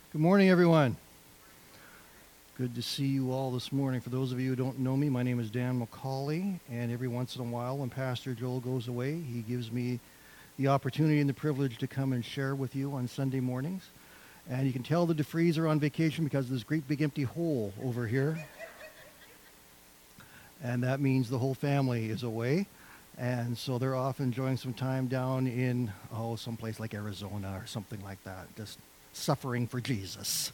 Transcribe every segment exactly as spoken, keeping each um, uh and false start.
Good morning, everyone. Good to see you all this morning. For those of you who don't know me, my name is Dan McCauley, and every once in a while when Pastor Joel goes away, he gives me the opportunity and the privilege to come and share with you on Sunday mornings. And you can tell the DeFrees are on vacation because of this great big empty hole over here. And that means the whole family is away. And so they're off enjoying some time down in, oh, someplace like Arizona or something like that. Just suffering for Jesus.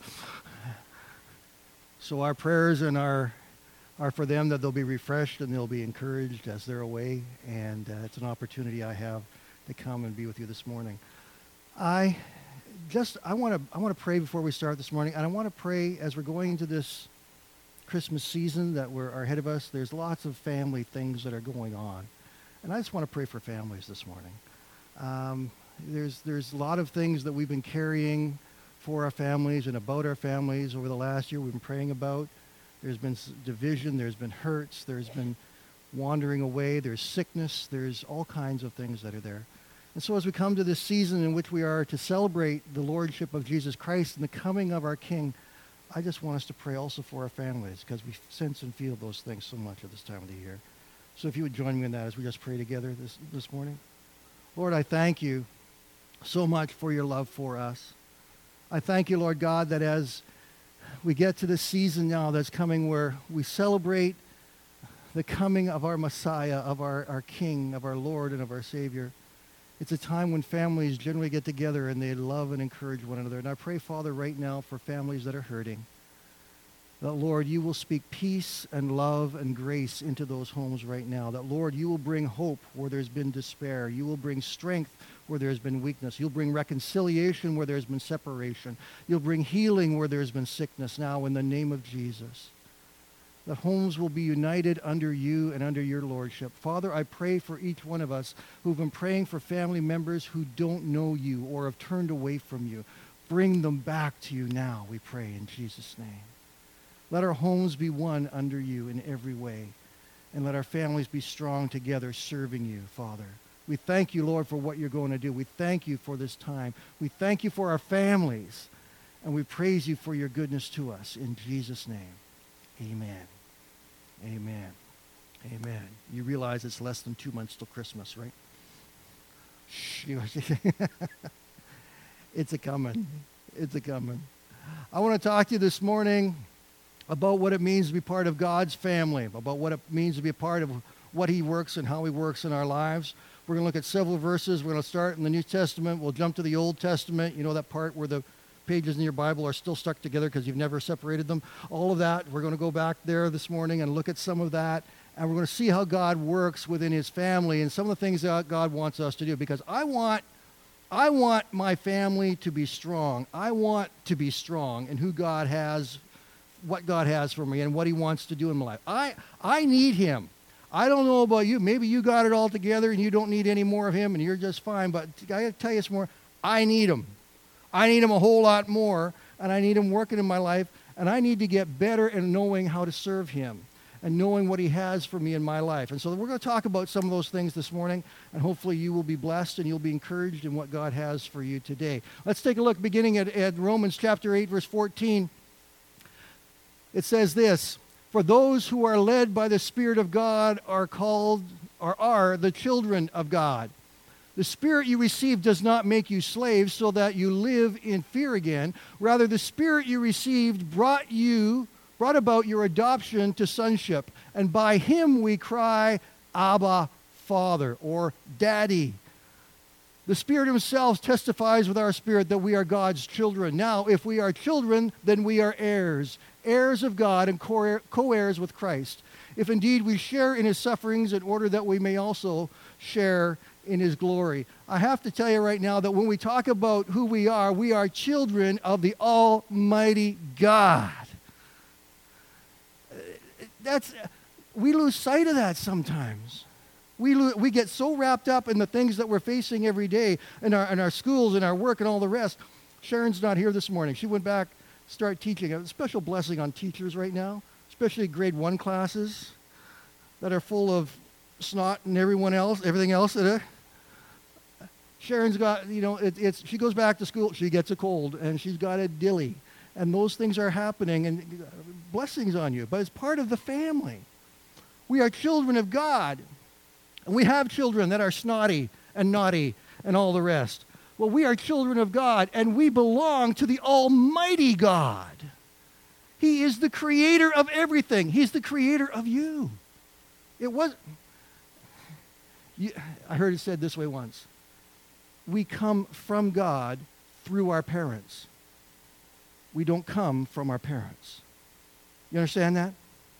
So our prayers and our are for them that they'll be refreshed and they'll be encouraged as they're away. And uh, it's an opportunity I have to come and be with you this morning. I just I want to I want to pray before we start this morning, and I want to pray as we're going into this Christmas season that we're are ahead of us. There's lots of family things that are going on, and I just want to pray for families this morning. Um, there's there's a lot of things that we've been carrying for our families and about our families over the last year we've been praying about. There's been division, there's been hurts, there's been wandering away, there's sickness, there's all kinds of things that are there. And so as we come to this season in which we are to celebrate the Lordship of Jesus Christ and the coming of our King, I just want us to pray also for our families because we sense and feel those things so much at this time of the year. So if you would join me in that as we just pray together this, this morning. Lord, I thank you so much for your love for us. I thank you, Lord God, that as we get to this season now that's coming where we celebrate the coming of our Messiah, of our, our King, of our Lord, and of our Savior, it's a time when families generally get together and they love and encourage one another. And I pray, Father, right now for families that are hurting, that, Lord, you will speak peace and love and grace into those homes right now. That, Lord, you will bring hope where there's been despair. You will bring strength where there's been weakness. You'll bring reconciliation where there's been separation. You'll bring healing where there's been sickness now in the name of Jesus. That homes will be united under you and under your lordship. Father, I pray for each one of us who've been praying for family members who don't know you or have turned away from you. Bring them back to you now, we pray in Jesus' name. Let our homes be one under you in every way. And let our families be strong together serving you, Father. We thank you, Lord, for what you're going to do. We thank you for this time. We thank you for our families. And we praise you for your goodness to us. In Jesus' name, amen. Amen. Amen. You realize it's less than two months till Christmas, right? Shh. It's a coming. It's a coming. I want to talk to you this morning about what it means to be part of God's family, about what it means to be a part of what he works and how he works in our lives. We're going to look at several verses. We're going to start in the New Testament. We'll jump to the Old Testament. You know that part where the pages in your Bible are still stuck together because you've never separated them. All of that, we're going to go back there this morning and look at some of that. And we're going to see how God works within his family and some of the things that God wants us to do. Because I want, I want my family to be strong. I want to be strong in who God has, what God has for me and what he wants to do in my life. I, I need him. I don't know about you. Maybe you got it all together and you don't need any more of him and you're just fine. But I got to tell you some more. I need him. I need him a whole lot more, and I need him working in my life, and I need to get better in knowing how to serve him and knowing what he has for me in my life. And so we're going to talk about some of those things this morning, and hopefully you will be blessed and you'll be encouraged in what God has for you today. Let's take a look beginning at, at Romans chapter eight, verse fourteen. It says this, "For those who are led by the Spirit of God are called, or are the children of God. The Spirit you received does not make you slaves so that you live in fear again. Rather, the Spirit you received brought you, brought about your adoption to sonship. And by him we cry, Abba, Father," or Daddy. The Spirit himself testifies with our spirit that we are God's children. Now, if we are children, then we are heirs, heirs of God and co-heirs with Christ. If indeed we share in his sufferings in order that we may also share in his glory. I have to tell you right now that when we talk about who we are, we are children of the Almighty God. That's, we lose sight of that sometimes. We, lo- we get so wrapped up in the things that we're facing every day in our, in our schools and our work and all the rest. Sharon's not here this morning. She went back to start teaching. A special blessing on teachers right now, especially grade one classes that are full of snot and everyone else, everything else. That, uh, Sharon's got, you know, it, it's she goes back to school, she gets a cold, and she's got a dilly. and those things are happening, and blessings on you, but it's part of the family. We are children of God, and we have children that are snotty and naughty and all the rest. Well, we are children of God, and we belong to the Almighty God. He is the creator of everything. He's the creator of you. It was, you, I heard it said this way once. We come from God through our parents. We don't come from our parents. You understand that?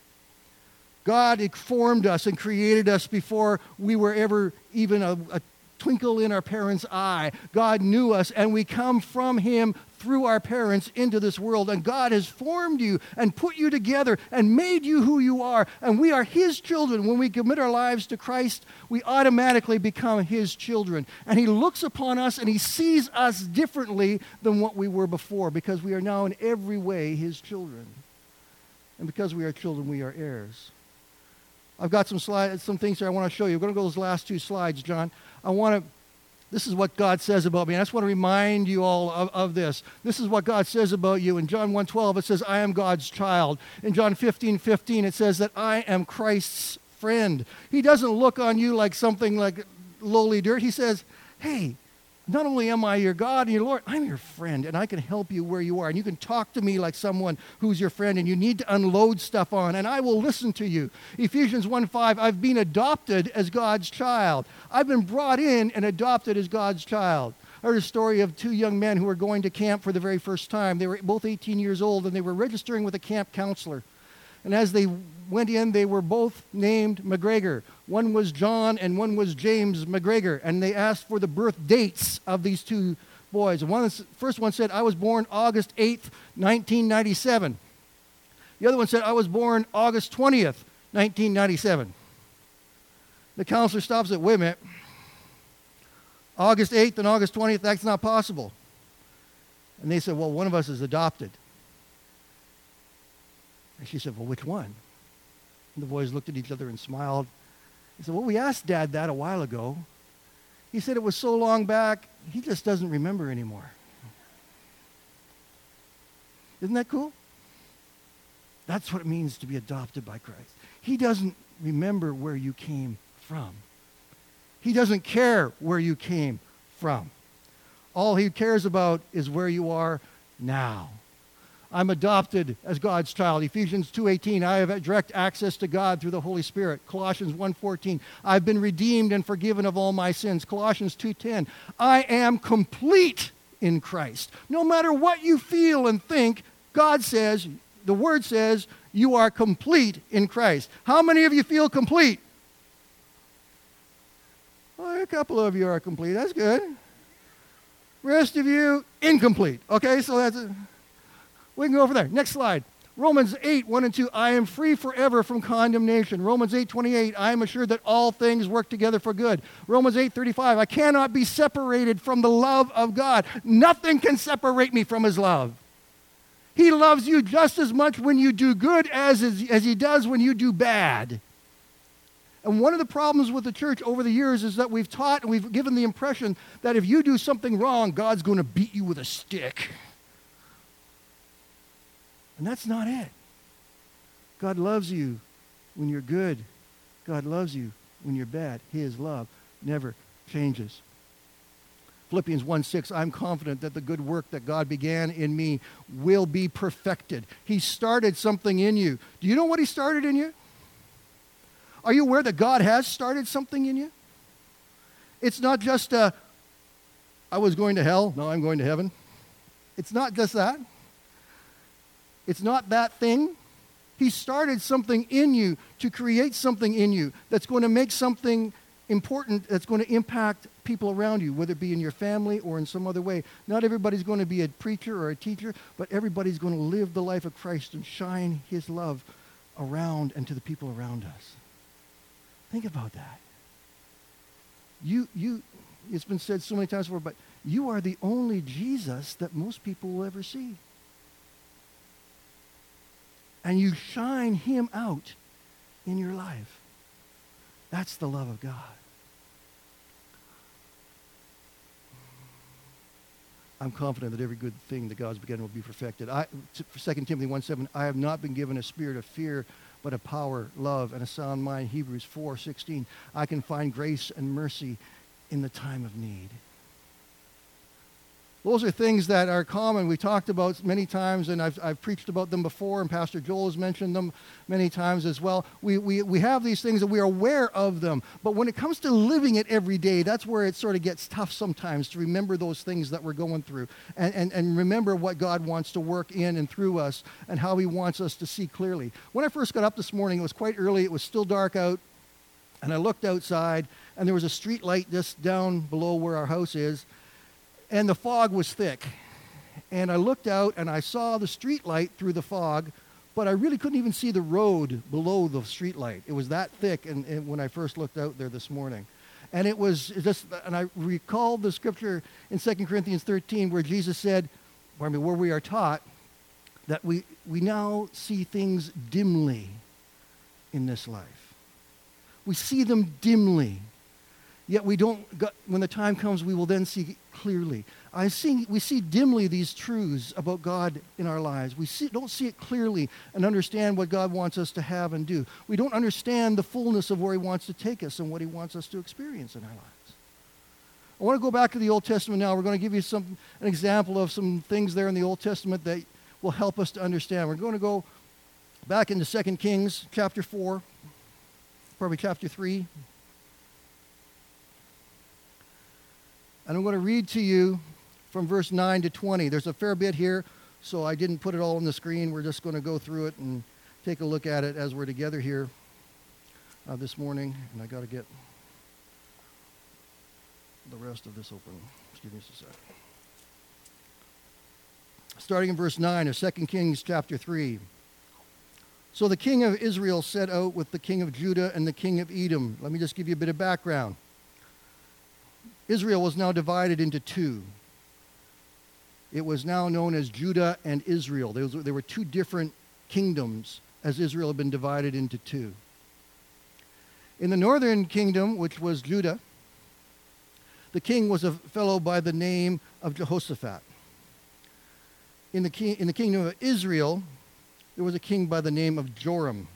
God formed us and created us before we were ever even a, a twinkle in our parents' eye. God knew us, and we come from him through our parents into this world. And God has formed you and put you together and made you who you are. And we are his children. When we commit our lives to Christ, we automatically become his children. And he looks upon us and he sees us differently than what we were before, because we are now in every way his children. And because we are children, we are heirs. I've got some slides, some things here I want to show you. We're going to go to those last two slides, John. I want to, this is what God says about me. And I just want to remind you all of, of this. This is what God says about you. In John one twelve, it says, I am God's child. In John fifteen fifteen, it says that I am Christ's friend. He doesn't look on you like something like lowly dirt. He says, hey, not only am I your God and your Lord, I'm your friend, and I can help you where you are. And you can talk to me like someone who's your friend, and you need to unload stuff on, and I will listen to you. Ephesians one five, I've been adopted as God's child. I've been brought in and adopted as God's child. I heard a story of two young men who were going to camp for the very first time. They were both eighteen years old, and they were registering with a camp counselor. And as they went in, they were both named McGregor. One was John and one was James McGregor. And they asked for the birth dates of these two boys. And one, the first one said, I was born August eighth, nineteen ninety-seven. The other one said, I was born August twentieth, nineteen ninety-seven. The counselor stops and said, wait a minute. August eighth and August twentieth, that's not possible. And they said, well, one of us is adopted. And she said, well, which one? And the boys looked at each other and smiled. He said, well, we asked Dad that a while ago. He said it was so long back, he just doesn't remember anymore. Isn't that cool? That's what it means to be adopted by Christ. He doesn't remember where you came from. He doesn't care where you came from. All he cares about is where you are now. I'm adopted as God's child. Ephesians two eighteen, I have direct access to God through the Holy Spirit. Colossians one fourteen, I've been redeemed and forgiven of all my sins. Colossians two ten, I am complete in Christ. No matter what you feel and think, God says, the Word says, you are complete in Christ. How many of you feel complete? Well, a couple of you are complete. That's good. Rest of you, incomplete. Okay, so that's it. We can go over there. Next slide. Romans eight, one and two, I am free forever from condemnation. Romans eight twenty-eight, I am assured that all things work together for good. Romans eight thirty-five, I cannot be separated from the love of God. Nothing can separate me from his love. He loves you just as much when you do good as, as he does when you do bad. And one of the problems with the church over the years is that we've taught and we've given the impression that if you do something wrong, God's going to beat you with a stick. And that's not it. God loves you when you're good. God loves you when you're bad. His love never changes. Philippians one six, I'm confident that the good work that God began in me will be perfected. He started something in you. Do you know what he started in you? Are you aware that God has started something in you? It's not just a, I was going to hell, now I'm going to heaven. It's not just that. It's not that thing. He started something in you to create something in you that's going to make something important, that's going to impact people around you, whether it be in your family or in some other way. Not everybody's going to be a preacher or a teacher, but everybody's going to live the life of Christ and shine his love around and to the people around us. Think about that. You, you, it's been said so many times before, but you are the only Jesus that most people will ever see. And you shine him out in your life. That's the love of God. I'm confident that every good thing that God's begun will be perfected. I, Second Timothy one seven, I have not been given a spirit of fear, but of power, love, and a sound mind. Hebrews four sixteen, I can find grace and mercy in the time of need. Those are things that are common. We talked about many times, and I've, I've preached about them before, and Pastor Joel has mentioned them many times as well. We, we, we have these things and we are aware of them. But when it comes to living it every day, that's where it sort of gets tough sometimes to remember those things that we're going through and, and, and remember what God wants to work in and through us and how he wants us to see clearly. When I first got up this morning, it was quite early. It was still dark out, and I looked outside, and there was a street light just down below where our house is. And the fog was thick. And I looked out and I saw the street light through the fog, but I really couldn't even see the road below the street light. It was that thick and, and when I first looked out there this morning. And it was just, and I recalled the scripture in Second Corinthians thirteen where Jesus said, I mean, where we are taught that we, we now see things dimly in this life. We see them dimly. Yet we don't, when the time comes, we will then see clearly. I see, we see dimly these truths about God in our lives. We see, don't see it clearly and understand what God wants us to have and do. We don't understand the fullness of where he wants to take us and what he wants us to experience in our lives. I want to go back to the Old Testament now. We're going to give you some an example of some things there in the Old Testament that will help us to understand. We're going to go back into Second Kings chapter four, probably chapter three. And I'm going to read to you from verse nine to twenty. There's a fair bit here, so I didn't put it all on the screen. We're just going to go through it and take a look at it as we're together here uh, this morning. And I got to get the rest of this open. Excuse me just a sec. Starting in verse nine of Second Kings chapter three. So the king of Israel set out with the king of Judah and the king of Edom. Let me just give you a bit of background. Israel was now divided into two. It was now known as Judah and Israel. There, was, there were two different kingdoms as Israel had been divided into two. In the northern kingdom, which was Judah, the king was a fellow by the name of Jehoshaphat. In the, king, in the kingdom of Israel, there was a king by the name of Joram.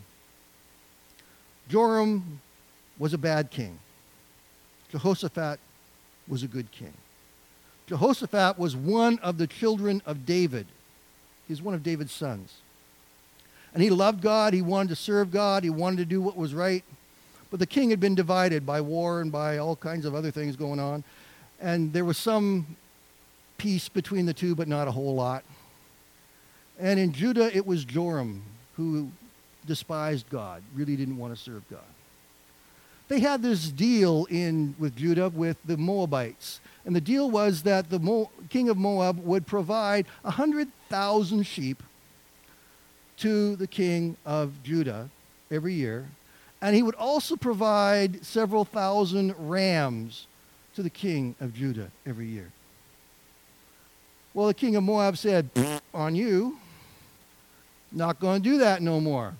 Joram was a bad king. Jehoshaphat was a good king. Jehoshaphat was one of the children of David. He's one of David's sons. And he loved God. He wanted to serve God. He wanted to do what was right. But the king had been divided by war and by all kinds of other things going on. And there was some peace between the two, but not a whole lot. And in Judah, it was Joram who despised God, really didn't want to serve God. They had this deal in with Judah with the Moabites. And the deal was that the Mo, king of Moab would provide one hundred thousand sheep to the king of Judah every year. And he would also provide several thousand rams to the king of Judah every year. Well, the king of Moab said, on you, not going to do that no more.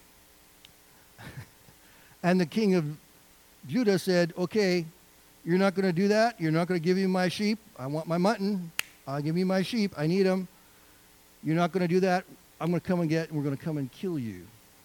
And the king of Judah said, okay, you're not going to do that. You're not going to give me my sheep. I want my mutton. I'll give you my sheep. I need them. You're not going to do that. I'm going to come and get, and we're going to come and kill you.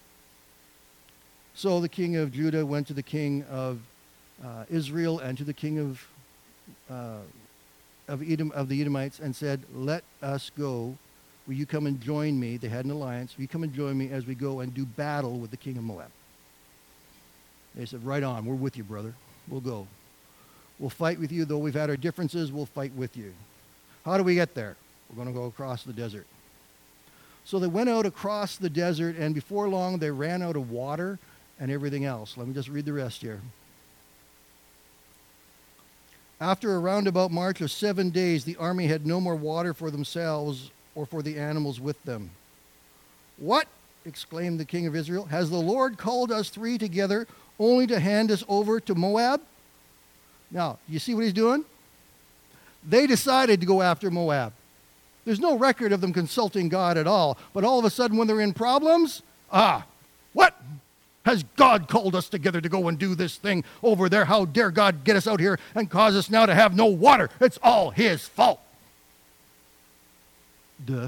So the king of Judah went to the king of uh, Israel and to the king of uh, of Edom, of the Edomites, and said, let us go. Will you come and join me? They had an alliance. Will you come and join me as we go and do battle with the king of Moab? They said, right on. We're with you, brother. We'll go. We'll fight with you. Though we've had our differences, we'll fight with you. How do we get there? We're going to go across the desert. So they went out across the desert, and before long, they ran out of water and everything else. Let me just read the rest here. After a roundabout march of seven days, the army had no more water for themselves or for the animals with them. What? Exclaimed the king of Israel. Has the Lord called us three together only to hand us over to Moab? Now, you see what he's doing? They decided to go after Moab. There's no record of them consulting God at all. But all of a sudden, when they're in problems, ah, what? Has God called us together to go and do this thing over there? How dare God get us out here and cause us now to have no water? It's all his fault. Duh.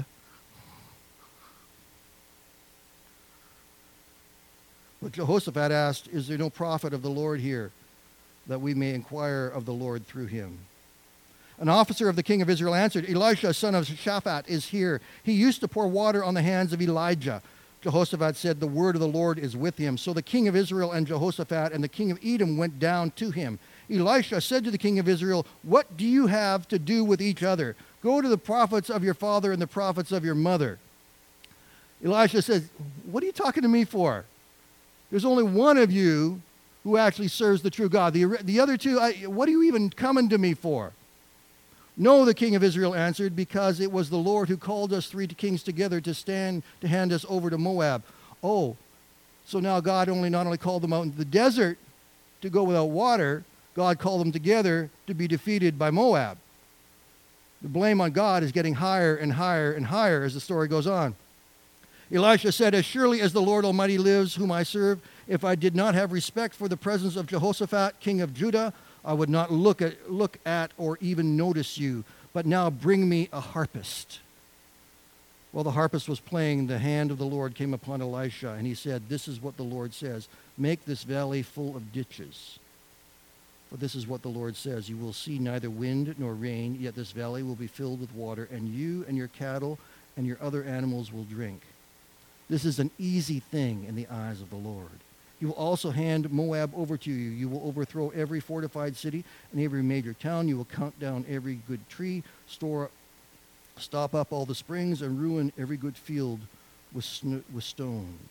But Jehoshaphat asked, is there no prophet of the Lord here, that we may inquire of the Lord through him? An officer of the king of Israel answered, Elisha, son of Shaphat, is here. He used to pour water on the hands of Elijah. Jehoshaphat said, the word of the Lord is with him. So the king of Israel and Jehoshaphat and the king of Edom went down to him. Elisha said to the king of Israel, what do you have to do with each other? Go to the prophets of your father and the prophets of your mother. Elisha said, what are you talking to me for? There's only one of you who actually serves the true God. The, the other two, I, what are you even coming to me for? No, the king of Israel answered, because it was the Lord who called us three kings together to stand to hand us over to Moab. Oh, so now God only not only called them out into the desert to go without water, God called them together to be defeated by Moab. The blame on God is getting higher and higher and higher as the story goes on. Elisha said, as surely as the Lord Almighty lives, whom I serve, if I did not have respect for the presence of Jehoshaphat, king of Judah, I would not look at, look at or even notice you. But now bring me a harpist. While the harpist was playing, the hand of the Lord came upon Elisha, and he said, this is what the Lord says. Make this valley full of ditches. For this is what the Lord says. You will see neither wind nor rain, yet this valley will be filled with water, and you and your cattle and your other animals will drink. This is an easy thing in the eyes of the Lord. He will also hand Moab over to you. You will overthrow every fortified city and every major town. You will cut down every good tree, store, stop up all the springs, and ruin every good field with, sn- with stones.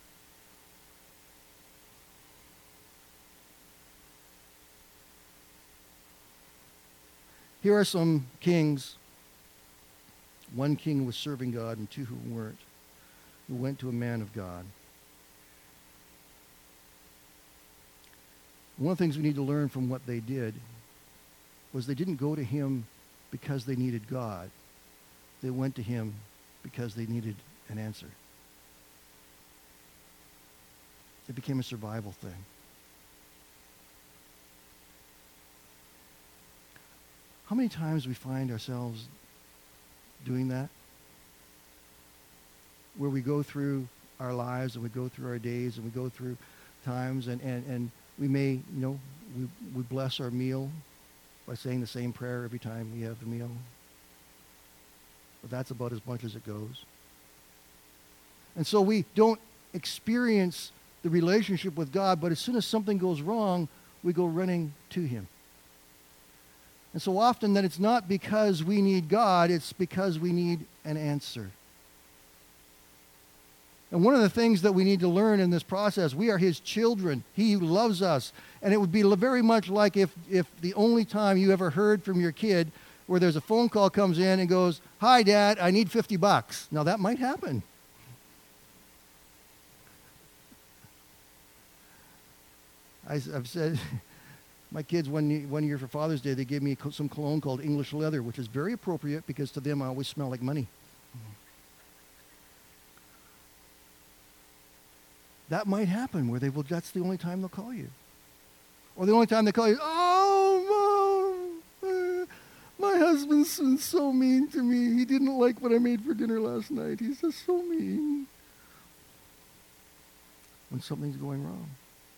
Here are some kings. One king was serving God and two who weren't, who went to a man of God. One of the things we need to learn from what they did was they didn't go to him because they needed God. They went to him because they needed an answer. It became a survival thing. How many times we find ourselves doing that? Where we go through our lives and we go through our days and we go through times and, and, and we may, you know, we, we bless our meal by saying the same prayer every time we have the meal. But that's about as much as it goes. And so we don't experience the relationship with God, but as soon as something goes wrong, we go running to him. And so often that it's not because we need God, it's because we need an answer. And one of the things that we need to learn in this process, we are his children. He loves us. And it would be very much like if, if the only time you ever heard from your kid where there's a phone call comes in and goes, hi, Dad, I need fifty bucks. Now, that might happen. I, I've said, my kids, one, one year for Father's Day, they gave me some cologne called English Leather, which is very appropriate because to them I always smell like money. That might happen where they will, that's the only time they'll call you. Or the only time they call you, oh, Mom, uh, my husband's been so mean to me. He didn't like what I made for dinner last night. He's just so mean. When something's going wrong.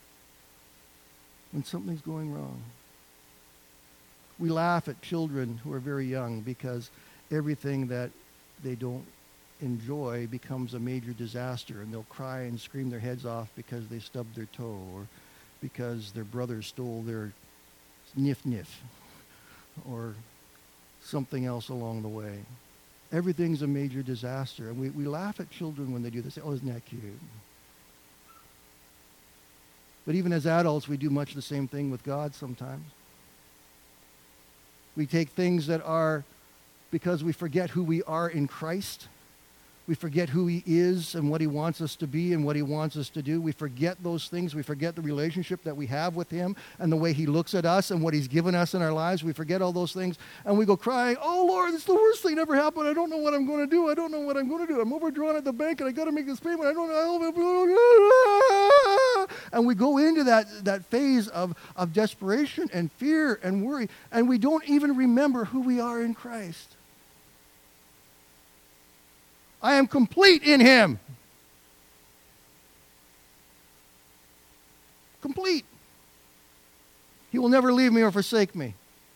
When something's going wrong. We laugh at children who are very young because everything that they don't enjoy becomes a major disaster, and they'll cry and scream their heads off because they stubbed their toe or because their brother stole their nif nif or something else along the way. Everything's a major disaster, and we, we laugh at children when they do this. Oh, isn't that cute? But even as adults, we do much the same thing with God sometimes. We take things that are, because we forget who we are in Christ, we forget who he is and what he wants us to be and what he wants us to do. We forget those things. We forget the relationship that we have with him and the way he looks at us and what he's given us in our lives. We forget all those things, and we go crying, oh, Lord, it's the worst thing ever happened. I don't know what I'm going to do. I don't know what I'm going to do. I'm overdrawn at the bank, and I got to make this payment. I don't know. And we go into that, that phase of, of desperation and fear and worry, and we don't even remember who we are in Christ. I am complete in him. Complete. He will never leave me or forsake me.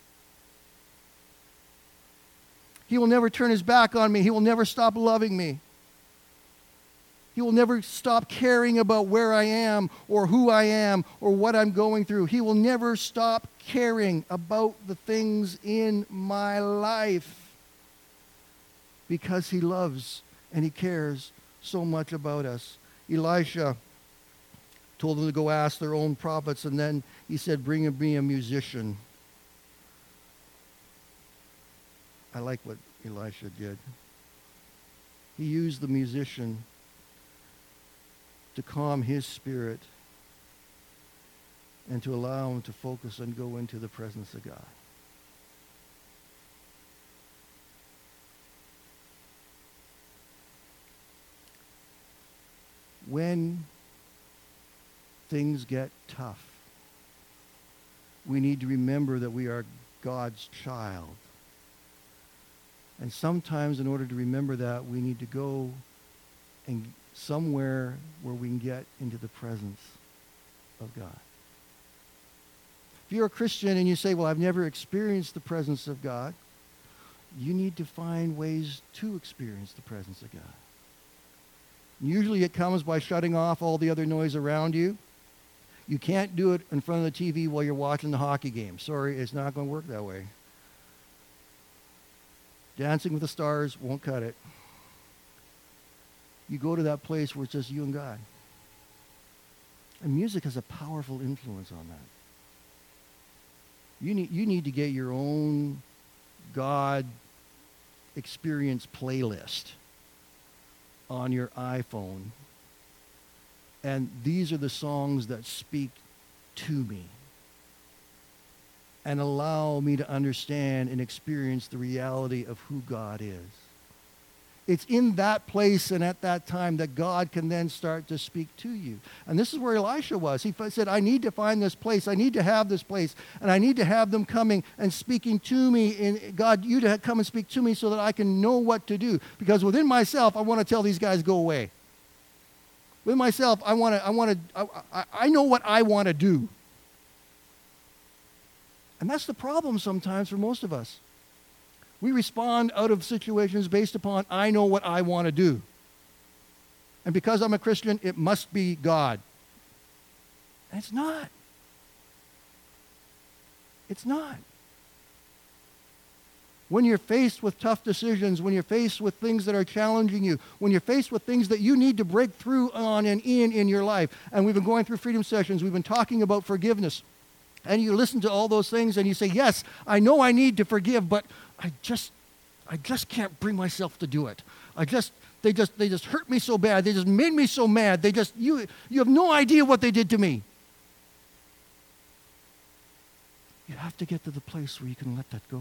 He will never turn his back on me. He will never stop loving me. He will never stop caring about where I am or who I am or what I'm going through. He will never stop caring about the things in my life because he loves and he cares so much about us. Elisha told them to go ask their own prophets, and then he said, bring me a musician. I like what Elisha did. He used the musician to calm his spirit and to allow him to focus and go into the presence of God. When things get tough, we need to remember that we are God's child. And sometimes in order to remember that, we need to go and somewhere where we can get into the presence of God. If you're a Christian and you say, well, I've never experienced the presence of God, you need to find ways to experience the presence of God. Usually it comes by shutting off all the other noise around you. You can't do it in front of the T V while you're watching the hockey game. Sorry, it's not going to work that way. Dancing with the Stars won't cut it. You go to that place where it's just you and God. And music has a powerful influence on that. You need, you need to get your own God experience playlist on your iPhone. And these are the songs that speak to me and allow me to understand and experience the reality of who God is. It's in that place and at that time that God can then start to speak to you. And this is where Elisha was. He said, I need to find this place. I need to have this place. And I need to have them coming and speaking to me. And God, you to come and speak to me so that I can know what to do. Because within myself, I want to tell these guys, go away. With myself, I want to, I want to, I, I know what I want to do. And that's the problem sometimes for most of us. We respond out of situations based upon, I know what I want to do. And because I'm a Christian, it must be God. And it's not. It's not. When you're faced with tough decisions, when you're faced with things that are challenging you, when you're faced with things that you need to break through on and in in your life, and we've been going through Freedom Sessions, we've been talking about forgiveness, and you listen to all those things and you say, yes, I know I need to forgive, but I just, I just can't bring myself to do it. I just, they just, they just hurt me so bad. They just made me so mad. They just, you, you have no idea what they did to me. You have to get to the place where you can let that go.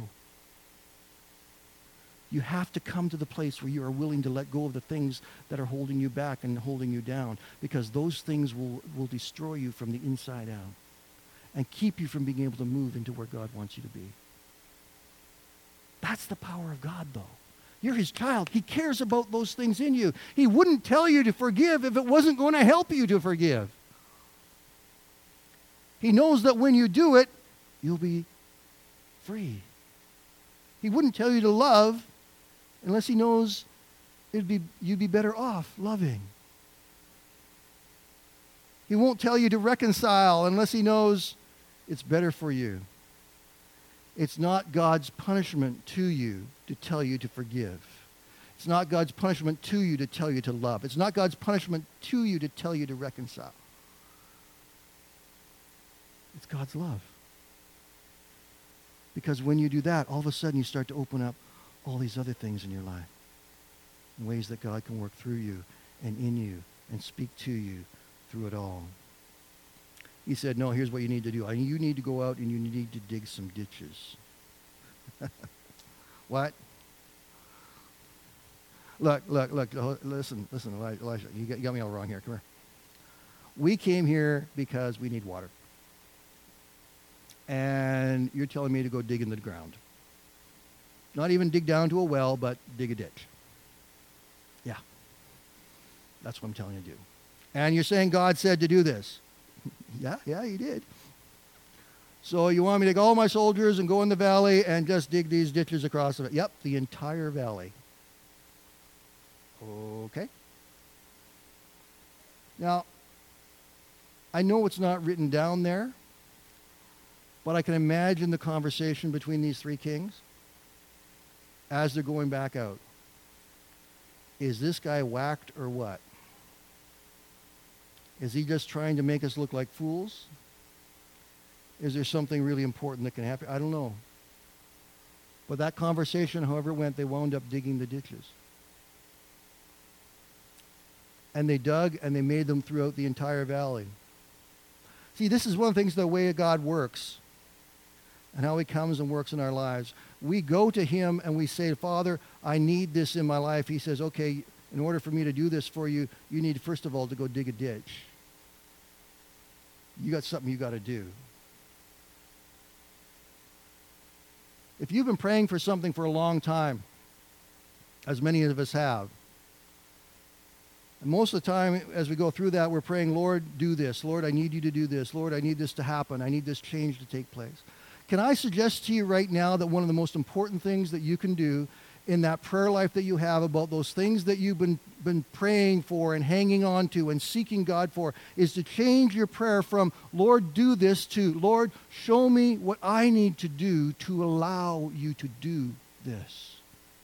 You have to come to the place where you are willing to let go of the things that are holding you back and holding you down, because those things will, will destroy you from the inside out and keep you from being able to move into where God wants you to be. That's the power of God, though. You're his child. He cares about those things in you. He wouldn't tell you to forgive if it wasn't going to help you to forgive. He knows that when you do it, you'll be free. He wouldn't tell you to love unless he knows it'd be, you'd be better off loving. He won't tell you to reconcile unless he knows it's better for you. It's not God's punishment to you to tell you to forgive. It's not God's punishment to you to tell you to love. It's not God's punishment to you to tell you to reconcile. It's God's love. Because when you do that, all of a sudden you start to open up all these other things in your life, in ways that God can work through you and in you and speak to you through it all. He said, no, here's what you need to do. You need to go out and you need to dig some ditches. What? Look, look, look, listen, listen, Elisha, you got, you got me all wrong here. Come here. We came here because we need water. And you're telling me to go dig in the ground. Not even dig down to a well, but dig a ditch. Yeah. That's what I'm telling you to do. And you're saying God said to do this. Yeah, yeah, he did. So you want me to take all my soldiers and go in the valley and just dig these ditches across it? Yep, the entire valley. Okay. Now, I know it's not written down there, but I can imagine the conversation between these three kings as they're going back out. Is this guy whacked or what? Is he just trying to make us look like fools? Is there something really important that can happen? I don't know. But that conversation, however it went, they wound up digging the ditches. And they dug and they made them throughout the entire valley. See, this is one of the things, the way God works and how he comes and works in our lives. We go to him and we say, Father, I need this in my life. He says, okay, in order for me to do this for you, you need, first of all, to go dig a ditch. You got something you got to do. If you've been praying for something for a long time, as many of us have, and most of the time as we go through that, we're praying, Lord, do this. Lord, I need you to do this. Lord, I need this to happen. I need this change to take place. Can I suggest to you right now that one of the most important things that you can do in that prayer life that you have about those things that you've been, been praying for and hanging on to and seeking God for is to change your prayer from, Lord, do this, to, Lord, show me what I need to do to allow you to do this.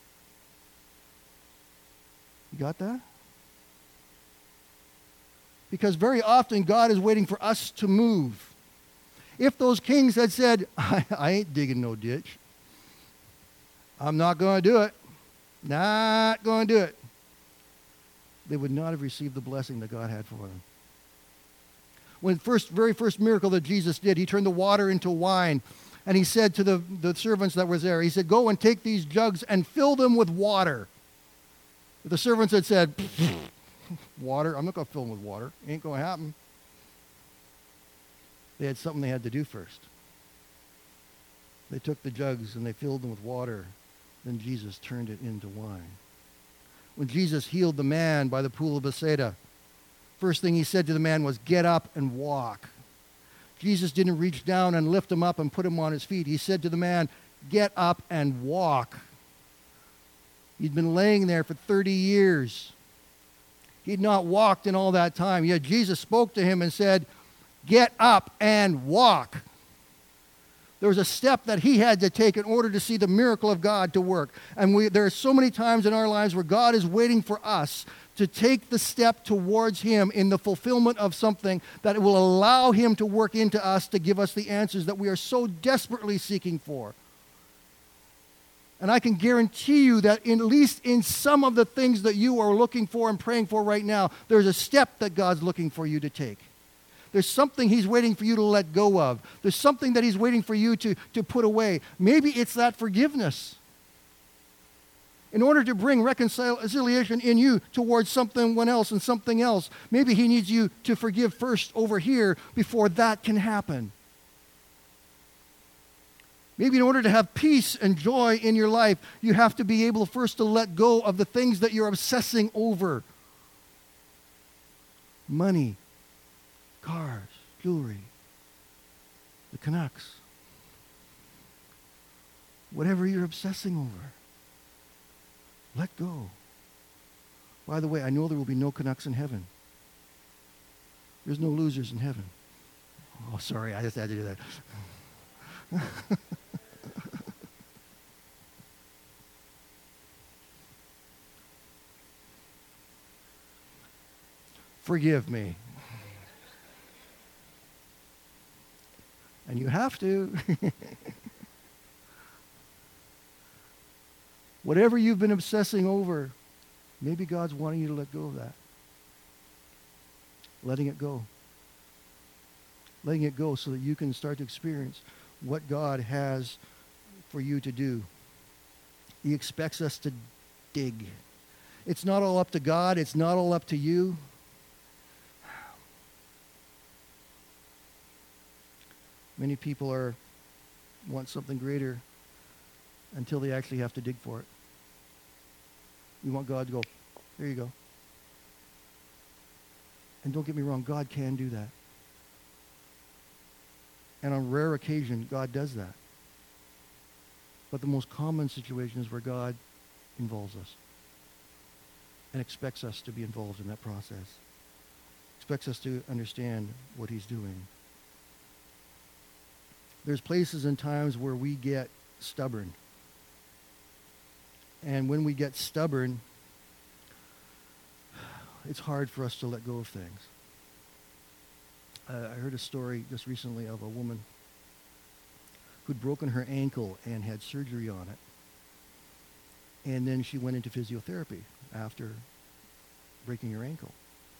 You got that? Because very often God is waiting for us to move. If those kings had said, I, I ain't digging no ditch, I'm not going to do it, not going to do it, they would not have received the blessing that God had for them. When first, very first miracle that Jesus did, he turned the water into wine. And he said to the, the servants that were there, he said, go and take these jugs and fill them with water. The servants had said, water? I'm not going to fill them with water. Ain't going to happen. They had something they had to do first. They took the jugs and they filled them with water. Then Jesus turned it into wine. When Jesus healed the man by the pool of Bethsaida, first thing he said to the man was, get up and walk. Jesus didn't reach down and lift him up and put him on his feet. He said to the man, get up and walk. He'd been laying there for thirty years. He'd not walked in all that time. Yet Jesus spoke to him and said, get up and walk. There was a step that he had to take in order to see the miracle of God to work. And we, there are so many times in our lives where God is waiting for us to take the step towards him in the fulfillment of something that will allow him to work into us to give us the answers that we are so desperately seeking for. And I can guarantee you that in, at least in some of the things that you are looking for and praying for right now, there's a step that God's looking for you to take. There's something he's waiting for you to let go of. There's something that he's waiting for you to, to put away. Maybe it's that forgiveness. In order to bring reconciliation in you towards someone else and something else, maybe he needs you to forgive first over here before that can happen. Maybe in order to have peace and joy in your life, you have to be able first to let go of the things that you're obsessing over. Money, cars, jewelry, the Canucks, whatever you're obsessing over, let go. By the way, I know there will be no Canucks in heaven. There's no losers in heaven. Oh, sorry, I just had to do that. Forgive me. And you have to. Whatever you've been obsessing over, maybe God's wanting you to let go of that. Letting it go. Letting it go so that you can start to experience what God has for you to do. He expects us to dig. It's not all up to God. It's not all up to you. Many people are want something greater until they actually have to dig for it. We want God to go, There you go. And don't get me wrong, God can do that. And on rare occasion, God does that. But the most common situation is where God involves us and expects us to be involved in that process. Expects us to understand what he's doing. There's places and times where we get stubborn. And when we get stubborn, it's hard for us to let go of things. Uh, I heard a story just recently of a woman who'd broken her ankle and had surgery on it. And then she went into physiotherapy after breaking her ankle.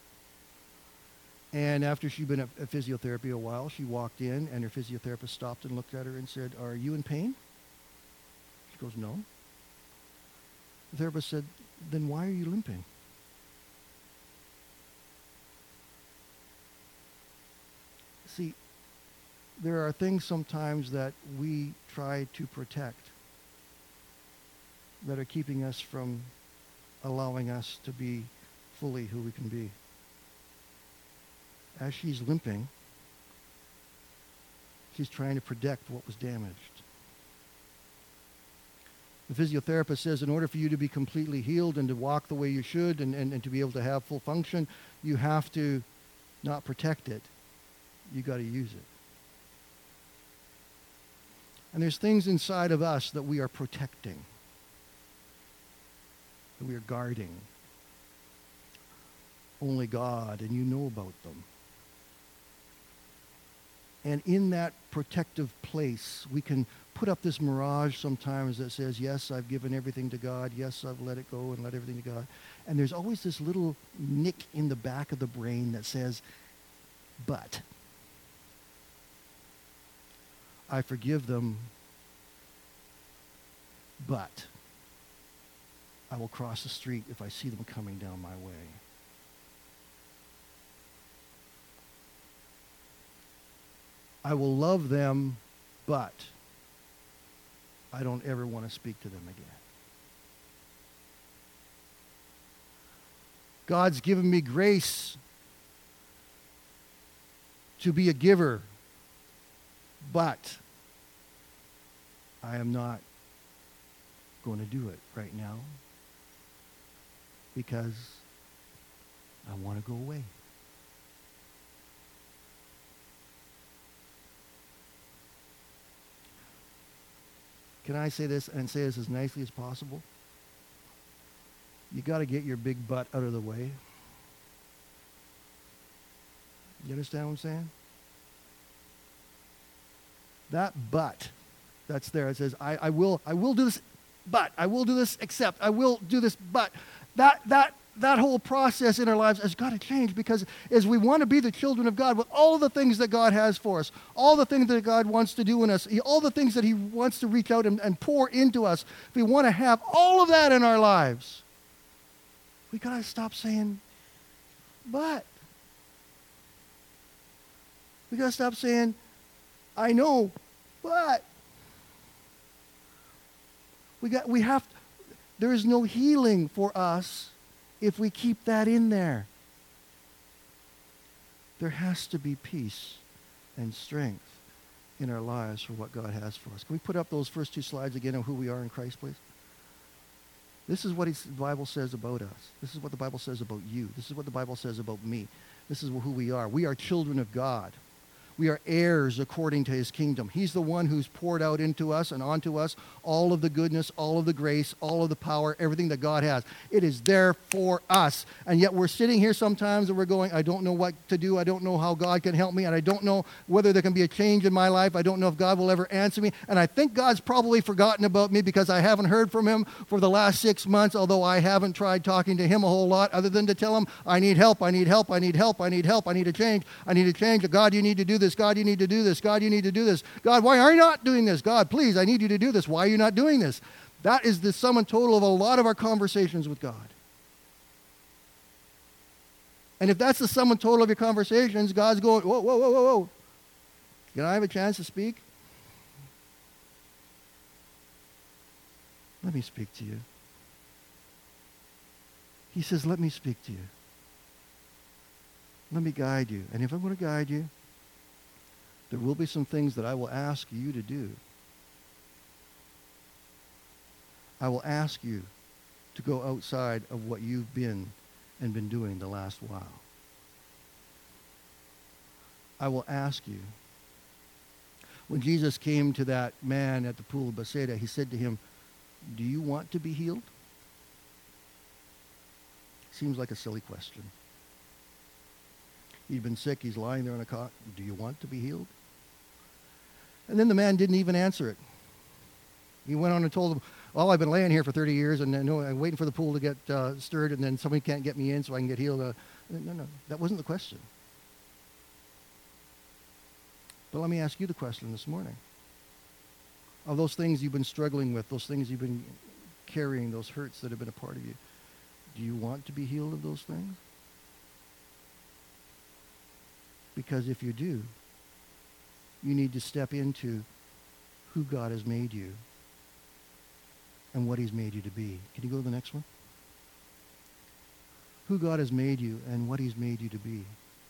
And after she'd been at, at physiotherapy a while, she walked in and her physiotherapist stopped and looked at her and said, "Are you in pain?" She goes, "No." The therapist said, "Then why are you limping?" See, there are things sometimes that we try to protect that are keeping us from allowing us to be fully who we can be. As she's limping, she's trying to protect what was damaged. The physiotherapist says in order for you to be completely healed and to walk the way you should and, and, and to be able to have full function, you have to not protect it. You got to use it. And there's things inside of us that we are protecting, that we are guarding. Only God, and you know about them. And in that protective place, we can put up this mirage sometimes that says, yes, I've given everything to God. Yes, I've let it go and let everything to God. And there's always this little nick in the back of the brain that says, but I forgive them, but I will cross the street if I see them coming down my way. I will love them, but I don't ever want to speak to them again. God's given me grace to be a giver, but I am not going to do it right now because I want to go away. Can I say this and say this as nicely as possible? You got to get your big butt out of the way. You understand what I'm saying? That but that's there. It says, I, I will I will do this, but I will do this, except I will do this, but that that that whole process in our lives has got to change, because as we want to be the children of God with all of the things that God has for us, all the things that God wants to do in us, all the things that he wants to reach out and, and pour into us, if we want to have all of that in our lives, we got to stop saying, but. We got to stop saying, I know, but. We got, we have, there is no healing for us if we keep that in there. There has to be peace and strength in our lives for what God has for us. Can we put up those first two slides again of who we are in Christ, please? This is what the Bible says about us. This is what the Bible says about you. This is what the Bible says about me. This is who we are. We are children of God. We are heirs according to his kingdom. He's the one who's poured out into us and onto us all of the goodness, all of the grace, all of the power, everything that God has. It is there for us. And yet we're sitting here sometimes and we're going, I don't know what to do. I don't know how God can help me. And I don't know whether there can be a change in my life. I don't know if God will ever answer me. And I think God's probably forgotten about me because I haven't heard from him for the last six months, although I haven't tried talking to him a whole lot other than to tell him, I need help, I need help, I need help, I need help, I need a change, I need a change. God, you need to do this. God, you need to do this. God, you need to do this. God, why are you not doing this? God, please, I need you to do this. Why are you not doing this? That is the sum and total of a lot of our conversations with God. And if that's the sum and total of your conversations, God's going, whoa, whoa, whoa, whoa, whoa. Can I have a chance to speak? Let me speak to you. He says, let me speak to you. Let me guide you. And if I'm going to guide you, there will be some things that I will ask you to do. I will ask you to go outside of what you've been and been doing the last while. I will ask you. When Jesus came to that man at the pool of Bethsaida, he said to him, do you want to be healed? Seems like a silly question. He'd been sick. He's lying there on a cot. Do you want to be healed? And then the man didn't even answer it. He went on and told him, oh, I've been laying here for thirty years, and uh, I'm waiting for the pool to get uh, stirred, and then somebody can't get me in so I can get healed. Uh, no, no, that wasn't the question. But let me ask you the question this morning. Of those things you've been struggling with, those things you've been carrying, those hurts that have been a part of you, do you want to be healed of those things? Because if you do, you need to step into who God has made you and what he's made you to be. Can you go to the next one? Who God has made you and what he's made you to be.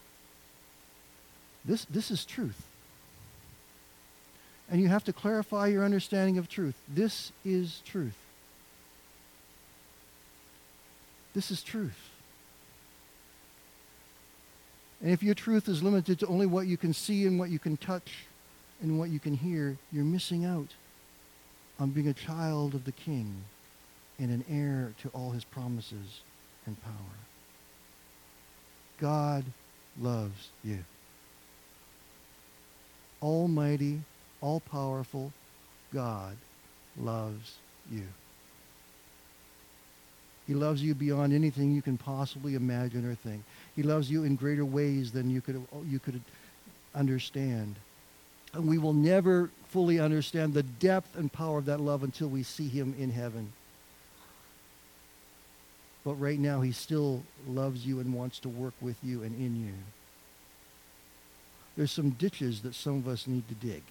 This, this is truth. And you have to clarify your understanding of truth. This is truth. This is truth. And if your truth is limited to only what you can see and what you can touch and what you can hear, you're missing out on being a child of the King and an heir to all his promises and power. God loves you. Almighty, all-powerful God loves you. He loves you beyond anything you can possibly imagine or think. He loves you in greater ways than you could, you could understand. And we will never fully understand the depth and power of that love until we see him in heaven. But right now, he still loves you and wants to work with you and in you. There's some ditches that some of us need to dig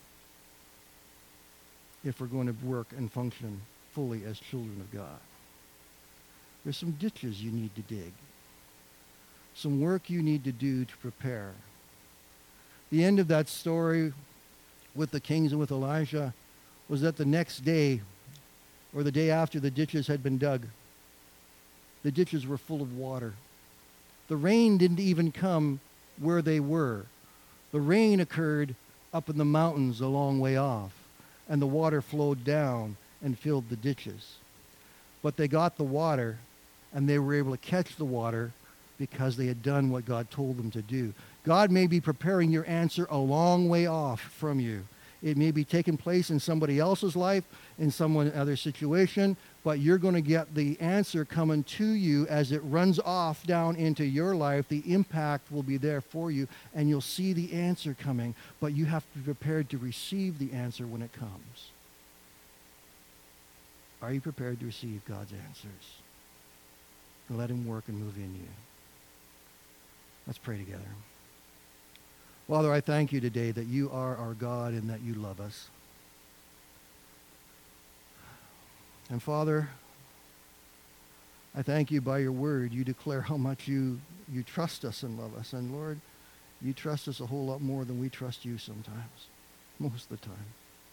if we're going to work and function fully as children of God. There's some ditches you need to dig. Some work you need to do to prepare. The end of that story with the kings and with Elijah was that the next day, or the day after the ditches had been dug, the ditches were full of water. The rain didn't even come where they were. The rain occurred up in the mountains a long way off, and the water flowed down and filled the ditches. But they got the water, and they were able to catch the water because they had done what God told them to do. God may be preparing your answer a long way off from you. It may be taking place in somebody else's life, in someone other situation, but you're going to get the answer coming to you as it runs off down into your life. The impact will be there for you, and you'll see the answer coming, but you have to be prepared to receive the answer when it comes. Are you prepared to receive God's answers? And let him work and move in you. Let's pray together. Father, I thank you today that you are our God and that you love us. And Father, I thank you by your word. You declare how much you, you trust us and love us. And Lord, you trust us a whole lot more than we trust you sometimes, most of the time.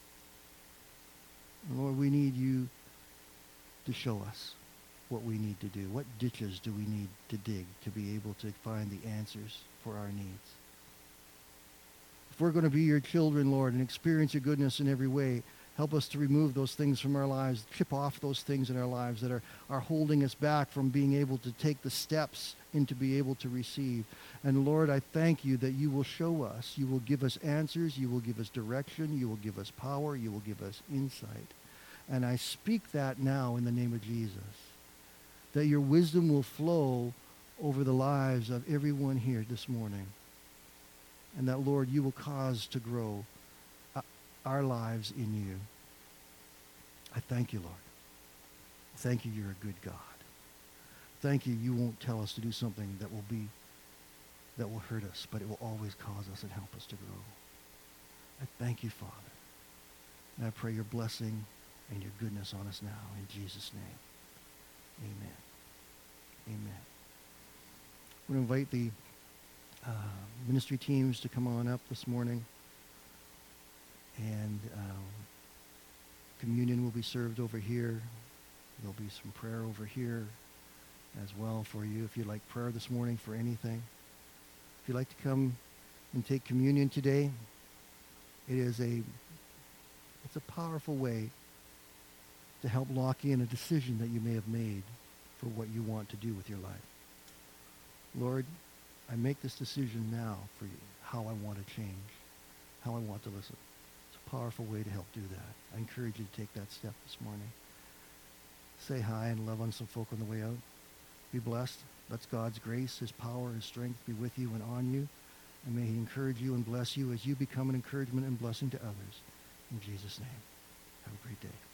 And Lord, we need you to show us what we need to do. What ditches do we need to dig to be able to find the answers for our needs? If we're going to be your children, Lord, and experience your goodness in every way, help us to remove those things from our lives, chip off those things in our lives that are, are holding us back from being able to take the steps into be able to receive. And Lord, I thank you that you will show us, you will give us answers, you will give us direction, you will give us power, you will give us insight. And I speak that now in the name of Jesus, that your wisdom will flow over the lives of everyone here this morning. And that, Lord, you will cause to grow uh, our lives in you. I thank you, Lord. Thank you, you're a good God. Thank you, you won't tell us to do something that will be, that will hurt us, but it will always cause us and help us to grow. I thank you, Father. And I pray your blessing and your goodness on us now. In Jesus' name, amen. Amen. I'm going to invite the uh, ministry teams to come on up this morning. And um, communion will be served over here. There'll be some prayer over here as well for you if you'd like prayer this morning for anything. If you'd like to come and take communion today, it is a it's a powerful way to help lock in a decision that you may have made for what you want to do with your life. Lord, I make this decision now for you, how I want to change, how I want to listen. It's a powerful way to help do that. I encourage you to take that step this morning. Say hi and love on some folk on the way out. Be blessed. Let God's grace, his power, his strength be with you and on you. And may he encourage you and bless you as you become an encouragement and blessing to others. In Jesus' name, have a great day.